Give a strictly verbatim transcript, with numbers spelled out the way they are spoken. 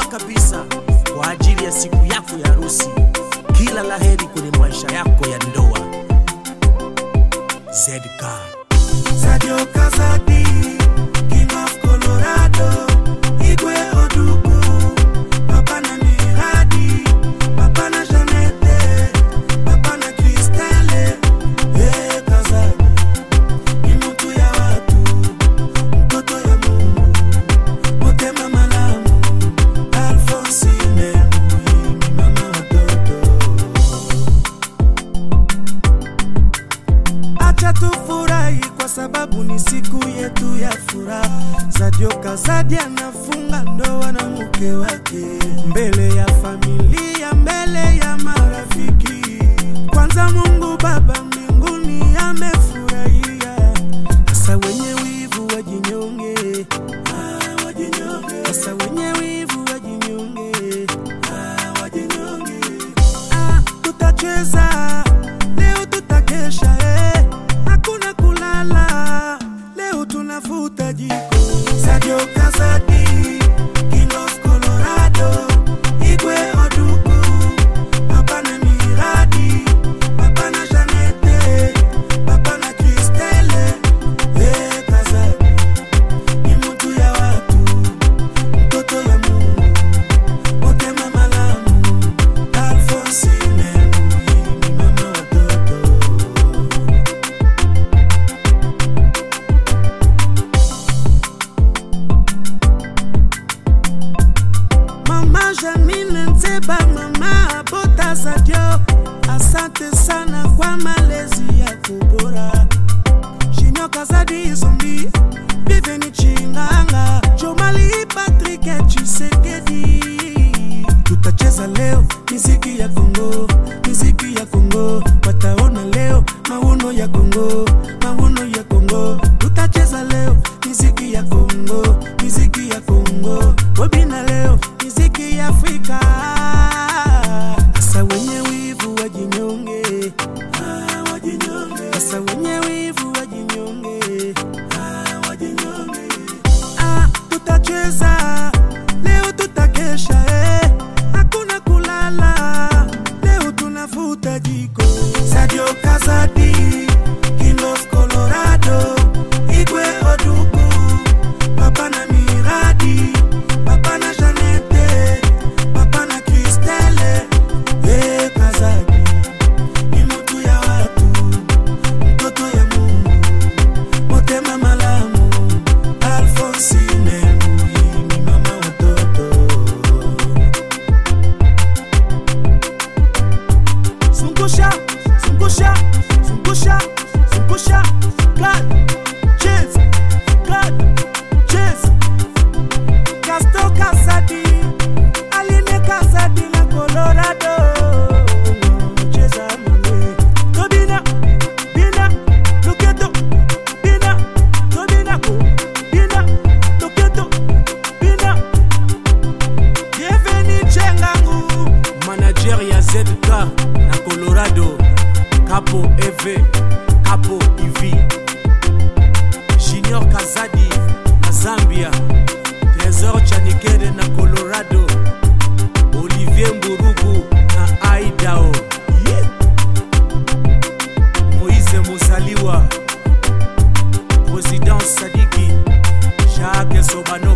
kabisa kwa ajili ya siku yako ya harusi. Kila laheri kwenye maisha yako ya ndoa. Z K Sadio Kazadi, King of Colorado, Igwe Oduku, Papa na Miradi, Papa na Janete, Papa na Kristele. Hey Kazadi, ni mtu ya watu, mtoto ya Mungu, motema malamu, Alfonsine, ni mama watoto. Acha tufurahi kwa sababu ni siku yetu ya furaha. Sadio Kazadi anafunga ndoa na mke wake, mbele ya familia, mbele ya marafiki. Kwanza Mungu Baba mbinguni amefurahia. Sasa wenye wivu wajinyonge, ah, wajinyonge. Sasa wenye wivu wajinyonge, ah, wajinyonge. Ah, tutacheza leo, tutakesha eh. Hakuna kulala, leo tunafuta jiko. Sadio Kazadi, King of Colorado, Igwe Oduku, Papa na Miradi, Papa na Janete, Papa na Kristele. Hey Kazadi, ni mtu ya watu, mtoto ya Mungu, motema malamu, Alfonsine, ni mama watoto. Mama Janine Nzeba, mama Bota Sadio, asante sana kwa malezi yako bora. Junior Kazadi Zombi, Bienvenue Chinganga, Jomali Patrick Tshisekedi. Tutacheza leo miziki ya Kongo, miziki ya Kongo. Wataona leo mauno ya Kongo, mauno ya Kongo. Tutacheza leo miziki ya Kongo, miziki ya Kongo. Wabina leo miziki ya Afrika. Sasa wenye wivu wajinyonge, ah, wajinyonge. Sasa wenye wivu wajinyonge, ah, wajinyonge. Ah, tutacheza leo, tutakesha eh. Hakuna kulala, leo tunafuta jiko. Sadio Kazadi, King of Colorado, Igwe Oduku, Papa na Miradi, Papa na Janete, Papa na Kristele. Hey Kazadi, ni mtu ya watu, mtoto ya Mungu, motema malamu, Alfonsine, ni mama watoto. Zungusha, zungusha, zungusha, zungusha. God, cheers, God, cheers. Casto Kazadi, Aline Kazadi na Colorado. Cheza mwe, Tobina, Bina, Loketo, Bina, Tobina ko, Bina, Loketo, Bina. Bienvenue Chengangu, manager ya Z K na Colorado, Capo Eve, Capo Ivi. Junior Kazadi na Zambia, Trésor Chanikere na Colorado, Olivier Mburugu na Idaho, yeah. Moïse Musaliwa, Président Sadiki, Jacques Sobano.